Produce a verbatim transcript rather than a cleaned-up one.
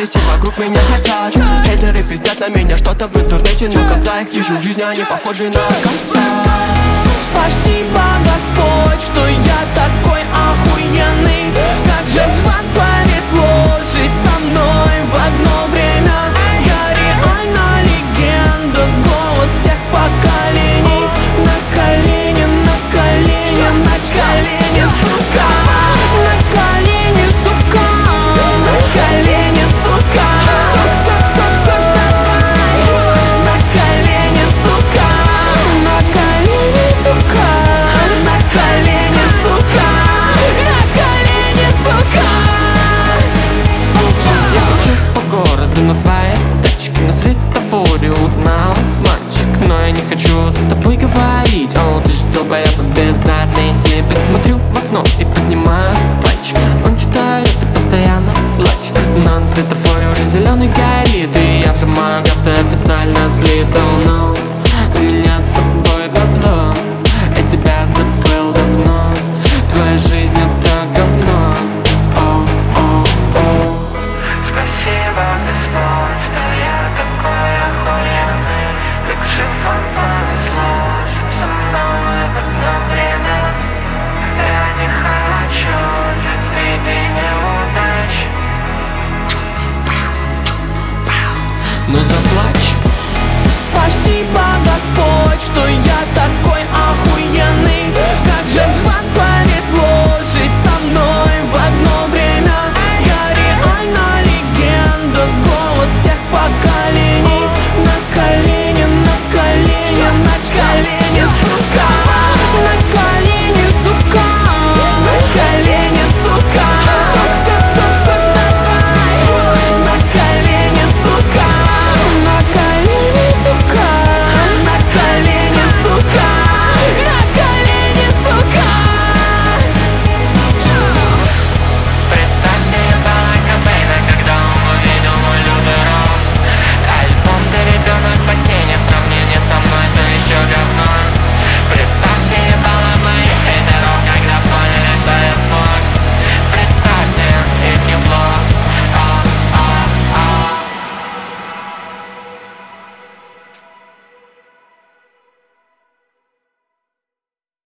и все вокруг меня хотят. Хейтеры пиздят на меня что-то в интернете, но когда их вижу в жизни, они похожи на конца. Спасибо, Господь, что я такой охуенный. Как же вам повезло жить со мной в одно время. Я реально легенда, голос всех поколений. На колени, на колени, на колени, сука. На колени, сука. На колени, сука. Сук, сук, сук, сук, давай. На колени, сука. На колени, сука. На колени, сука. На колени, сука. Я кручу по городу на своей тачке, на светофоре узнал мальчик, но я не хочу с тобой говорить. О, ты ж долбоеб бездарный, тебе смотрю в окно и поднимаю пальчик. Он читает и постоянно плачет, но на светофоре уже зеленый горит, и я вжимаю газ, ты официально слит. Oh no, у меня с собой бабло, я тебя забыл давно, твоя жизнь это говно. Oh, oh, oh. Спасибо, Господь, что я такой охуенный. Как же вам повезло жить со мной в одно время. Я не хочу жить среди неудач. Ну заплачь